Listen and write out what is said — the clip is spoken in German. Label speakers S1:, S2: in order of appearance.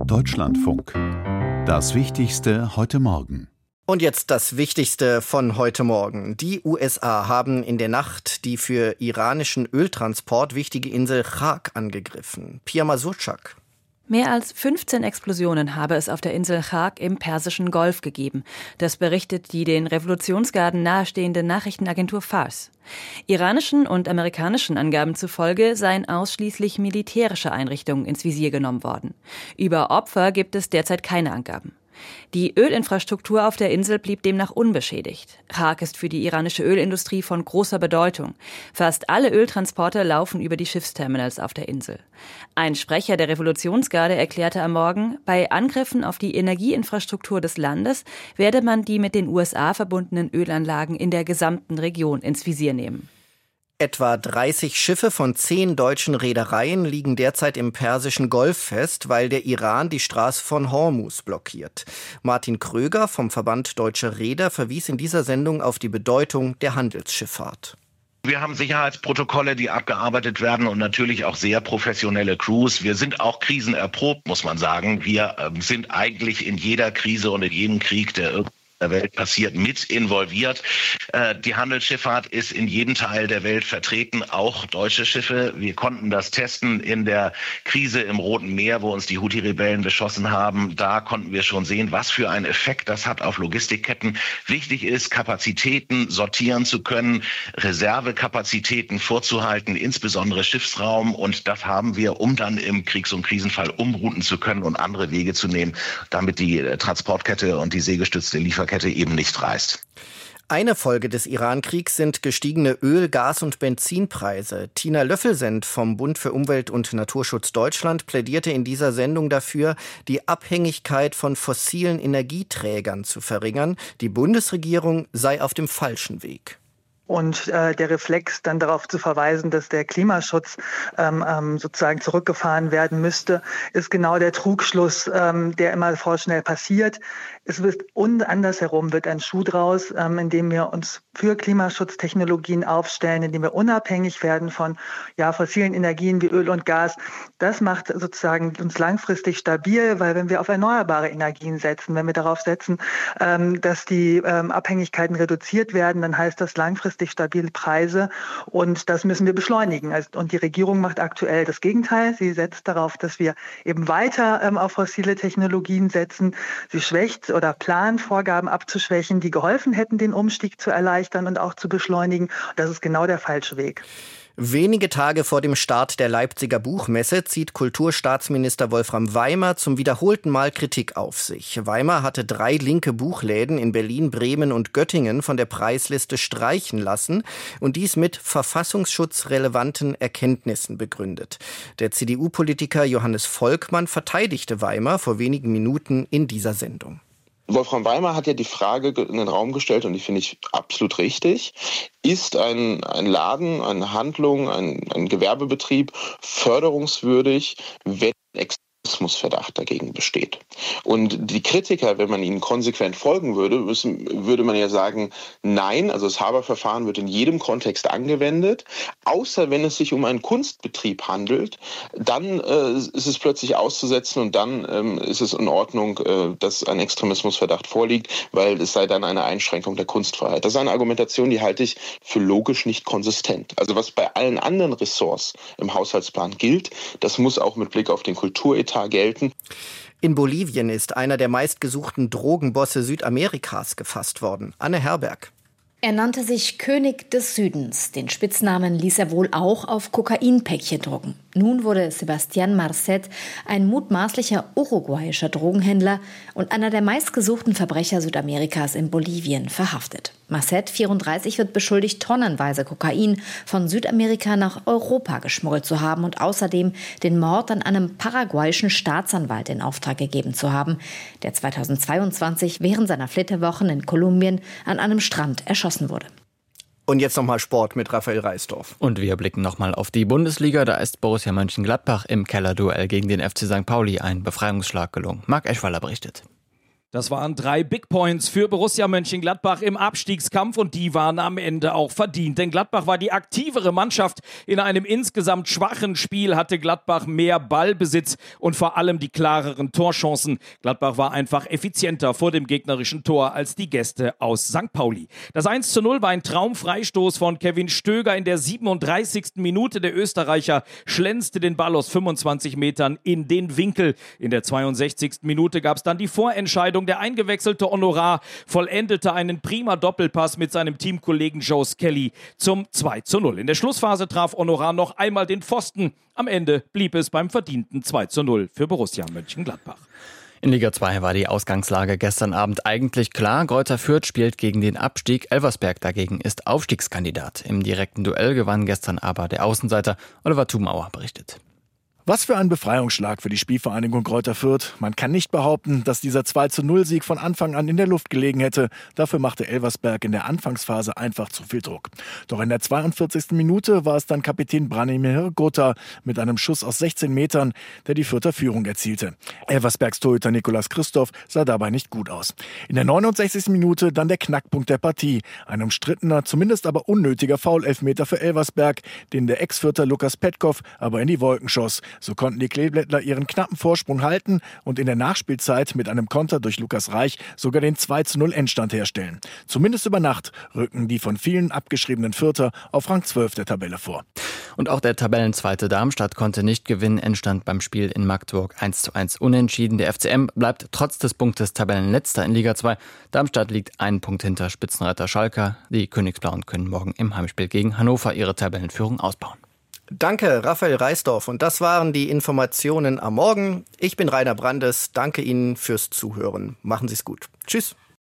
S1: Deutschlandfunk. Das Wichtigste heute Morgen.
S2: Und jetzt das Wichtigste von heute Morgen. Die USA haben in der Nacht die für iranischen Öltransport wichtige Insel Chak angegriffen. Pia Masurczak.
S3: Mehr als 15 Explosionen habe es auf der Insel Chak im Persischen Golf gegeben. Das berichtet die den Revolutionsgarden nahestehende Nachrichtenagentur Fars. Iranischen und amerikanischen Angaben zufolge seien ausschließlich militärische Einrichtungen ins Visier genommen worden. Über Opfer gibt es derzeit keine Angaben. Die Ölinfrastruktur auf der Insel blieb demnach unbeschädigt. Chak ist für die iranische Ölindustrie von großer Bedeutung. Fast alle Öltransporte laufen über die Schiffsterminals auf der Insel. Ein Sprecher der Revolutionsgarde erklärte am Morgen, bei Angriffen auf die Energieinfrastruktur des Landes werde man die mit den USA verbundenen Ölanlagen in der gesamten Region ins Visier nehmen.
S2: Etwa 30 Schiffe von 10 deutschen Reedereien liegen derzeit im Persischen Golf fest, weil der Iran die Straße von Hormuz blockiert. Martin Kröger vom Verband Deutscher Reeder verwies in dieser Sendung auf die Bedeutung der Handelsschifffahrt.
S4: Wir haben Sicherheitsprotokolle, die abgearbeitet werden und natürlich auch sehr professionelle Crews. Wir sind auch krisenerprobt, muss man sagen. Wir sind eigentlich in jeder Krise und in jedem Krieg, der der Welt passiert, mit involviert. Die Handelsschifffahrt ist in jedem Teil der Welt vertreten, auch deutsche Schiffe. Wir konnten das testen in der Krise im Roten Meer, wo uns die Houthi-Rebellen beschossen haben. Da konnten wir schon sehen, was für einen Effekt das hat auf Logistikketten. Wichtig ist, Kapazitäten sortieren zu können, Reservekapazitäten vorzuhalten, insbesondere Schiffsraum. Und das haben wir, um dann im Kriegs- und Krisenfall umrouten zu können und andere Wege zu nehmen, damit die Transportkette und die seegestützte Lieferkette eben nicht reißt.
S2: Eine Folge des Iran-Kriegs sind gestiegene Öl-, Gas- und Benzinpreise. Tina Löffelsend vom Bund für Umwelt und Naturschutz Deutschland plädierte in dieser Sendung dafür, die Abhängigkeit von fossilen Energieträgern zu verringern. Die Bundesregierung sei auf dem falschen Weg.
S5: Und der Reflex dann darauf zu verweisen, dass der Klimaschutz sozusagen zurückgefahren werden müsste, ist genau der Trugschluss, der immer vorschnell passiert. Es wird andersherum wird ein Schuh draus, indem wir uns für Klimaschutztechnologien aufstellen, indem wir unabhängig werden von fossilen Energien wie Öl und Gas. Das macht sozusagen uns langfristig stabil, weil wenn wir auf erneuerbare Energien setzen, wenn wir darauf setzen, dass die Abhängigkeiten reduziert werden, dann heißt das langfristig stabile Preise und das müssen wir beschleunigen. Und die Regierung macht aktuell das Gegenteil. Sie setzt darauf, dass wir eben weiter auf fossile Technologien setzen. Sie schwächt oder plant, Vorgaben abzuschwächen, die geholfen hätten, den Umstieg zu erleichtern und auch zu beschleunigen. Das ist genau der falsche Weg.
S2: Wenige Tage vor dem Start der Leipziger Buchmesse zieht Kulturstaatsminister Wolfram Weimer zum wiederholten Mal Kritik auf sich. Weimer hatte 3 linke Buchläden in Berlin, Bremen und Göttingen von der Preisliste streichen lassen und dies mit verfassungsschutzrelevanten Erkenntnissen begründet. Der CDU-Politiker Johannes Volkmann verteidigte Weimer vor wenigen Minuten in dieser Sendung.
S6: Wolfram Weimer hat ja die Frage in den Raum gestellt, und die finde ich absolut richtig. Ist ein Laden, eine Handlung, ein Gewerbebetrieb förderungswürdig, wenn Extremismusverdacht dagegen besteht? Und die Kritiker, wenn man ihnen konsequent folgen würde, würde man ja sagen, nein, also das Haber-Verfahren wird in jedem Kontext angewendet, außer wenn es sich um einen Kunstbetrieb handelt, dann ist es plötzlich auszusetzen und dann ist es in Ordnung, dass ein Extremismusverdacht vorliegt, weil es sei dann eine Einschränkung der Kunstfreiheit. Das ist eine Argumentation, die halte ich für logisch nicht konsistent. Also was bei allen anderen Ressorts im Haushaltsplan gilt, das muss auch mit Blick auf den Kulturetat gelten.
S2: In Bolivien ist einer der meistgesuchten Drogenbosse Südamerikas gefasst worden. Anne Herberg.
S7: Er nannte sich König des Südens. Den Spitznamen ließ er wohl auch auf Kokainpäckchen drucken. Nun wurde Sebastián Marcet, ein mutmaßlicher uruguayischer Drogenhändler und einer der meistgesuchten Verbrecher Südamerikas in Bolivien, verhaftet. Marcet, 34, wird beschuldigt, tonnenweise Kokain von Südamerika nach Europa geschmuggelt zu haben und außerdem den Mord an einem paraguayischen Staatsanwalt in Auftrag gegeben zu haben, der 2022 während seiner Flitterwochen in Kolumbien an einem Strand erschossen wurde.
S2: Und jetzt nochmal Sport mit Raphael Reisdorf.
S8: Und wir blicken nochmal auf die Bundesliga. Da ist Borussia Mönchengladbach im Kellerduell gegen den FC St. Pauli ein Befreiungsschlag gelungen. Marc Eschwaller berichtet.
S9: Das waren 3 Big Points für Borussia Mönchengladbach im Abstiegskampf und die waren am Ende auch verdient. Denn Gladbach war die aktivere Mannschaft. In einem insgesamt schwachen Spiel hatte Gladbach mehr Ballbesitz und vor allem die klareren Torchancen. Gladbach war einfach effizienter vor dem gegnerischen Tor als die Gäste aus St. Pauli. Das 1:0 war ein Traumfreistoß von Kevin Stöger in der 37. Minute. Der Österreicher schlänzte den Ball aus 25 Metern in den Winkel. In der 62. Minute gab es dann die Vorentscheidung. Der eingewechselte Honorar vollendete einen prima Doppelpass mit seinem Teamkollegen Joe Skelly zum 2:0. In der Schlussphase traf Honorar noch einmal den Pfosten. Am Ende blieb es beim verdienten 2:0 für Borussia Mönchengladbach.
S8: In Liga 2 war die Ausgangslage gestern Abend eigentlich klar. Greuther Fürth spielt gegen den Abstieg. Elversberg dagegen ist Aufstiegskandidat. Im direkten Duell gewann gestern aber der Außenseiter. Oliver Thumauer berichtet.
S10: Was für ein Befreiungsschlag für die Spielvereinigung Greuther Fürth. Man kann nicht behaupten, dass dieser 2:0-Sieg von Anfang an in der Luft gelegen hätte. Dafür machte Elversberg in der Anfangsphase einfach zu viel Druck. Doch in der 42. Minute war es dann Kapitän Branimir Gota mit einem Schuss aus 16 Metern, der die Fürther Führung erzielte. Elversbergs Torhüter Nicolas Christoph sah dabei nicht gut aus. In der 69. Minute dann der Knackpunkt der Partie. Ein umstrittener, zumindest aber unnötiger Foul-Elfmeter für Elversberg, den der Ex-Fürther Lukas Petkov aber in die Wolken schoss. So konnten die Kleeblättler ihren knappen Vorsprung halten und in der Nachspielzeit mit einem Konter durch Lukas Reich sogar den 2:0 Endstand herstellen. Zumindest über Nacht rücken die von vielen abgeschriebenen Fürther auf Rang 12 der Tabelle vor.
S8: Und auch der Tabellenzweite Darmstadt konnte nicht gewinnen. Endstand beim Spiel in Magdeburg 1:1 unentschieden. Der FCM bleibt trotz des Punktes Tabellenletzter in Liga 2. Darmstadt liegt einen Punkt hinter Spitzenreiter Schalke. Die Königsblauen können morgen im Heimspiel gegen Hannover ihre Tabellenführung ausbauen.
S2: Danke, Raphael Reisdorf. Und das waren die Informationen am Morgen. Ich bin Rainer Brandes. Danke Ihnen fürs Zuhören. Machen Sie es gut. Tschüss.